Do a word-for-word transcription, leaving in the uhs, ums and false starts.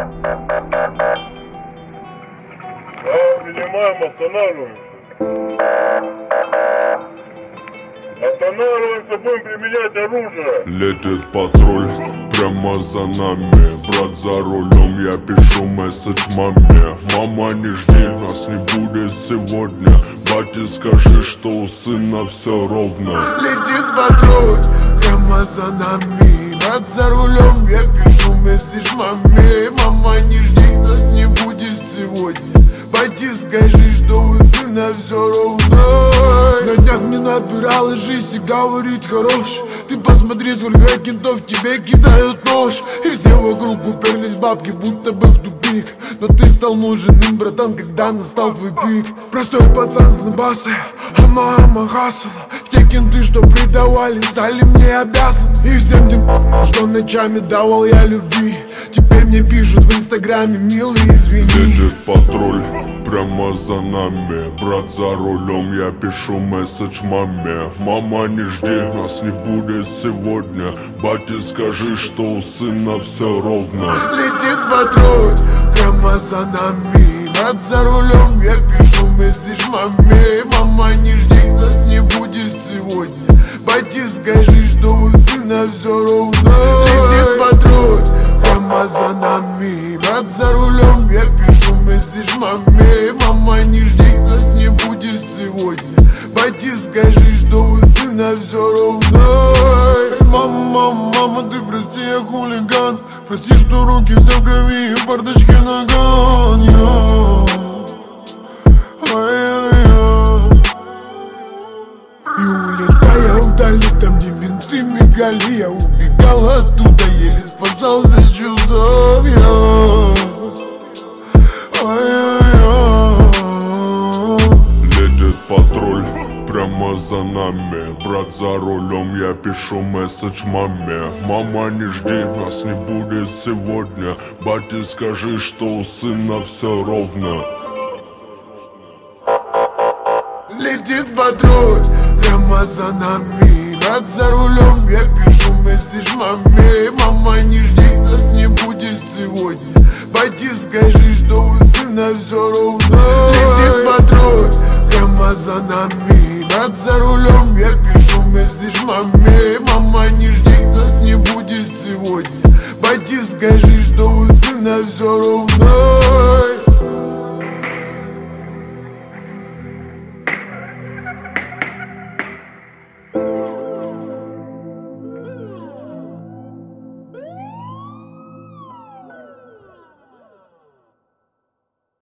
Да, принимаем, останавливаемся. Останавливаемся, будем применять оружие. Летит патруль прямо за нами. Брат за рулем, я пишу месседж маме. Мама, не жди, нас не будет сегодня. Бате, скажи, что у сына все ровно. Летит патруль прямо за нами. Брат за рулем, я пишу месседж маме. Мама, не жди, нас не будет сегодня. Бате, скажи, что у сына все ровно. На днях мне набирала жизнь и говорит хорош. Ты посмотри, сколько кентов тебе кидают нож. И все вокруг уперлись бабки, будто бы в тупик. Но ты стал нужен им, братан, когда настал твой пик. Простой пацан с Донбасса, а мама хасала. Те кенты, что предавали, стали мне обязаны. И всем тем, что ночами давал я любви, теперь мне пишут в инстаграме: милый, извини. Летит патруль прямо за нами. Брат за рулем, я пишу месседж маме. Мама, не жди, нас не будет сегодня. Бате, скажи, что у сына все ровно. Летит патруль прямо за нами. Брат за рулем, я пишу месседж маме. Мама, не жди, нас не будет сегодня. Бате, скажи, что у сына все ровно. Летит патруль прямо за нами. Брат за рулем, я пишу месседж маме. Мама, не жди, нас не будет сегодня. Бате, скажи, что у сына все ровно. Мама, мама, ты прости, я хулиган. Прости, что руки все в крови и в бардачке наган. И улетая вдали, там где менты мигали, я убегал оттуда, еле спасался чудом я. Летит патруль прямо за нами. Брат за рулем, я пишу месседж маме. Мама, не жди, нас не будет сегодня. Бате, скажи, что у сына все ровно. Летит патруль прямо за нами. Брат за рулем, я пишу месседж маме. Мама, не жди, нас не будет сегодня. Бате, скажи, что у сына все ровно. Летит патруль прямо за нами. Брат за рулем, я пишу месседж маме. Мама, не жди, нас не будет сегодня. Бате, скажи, что у сына все ровно.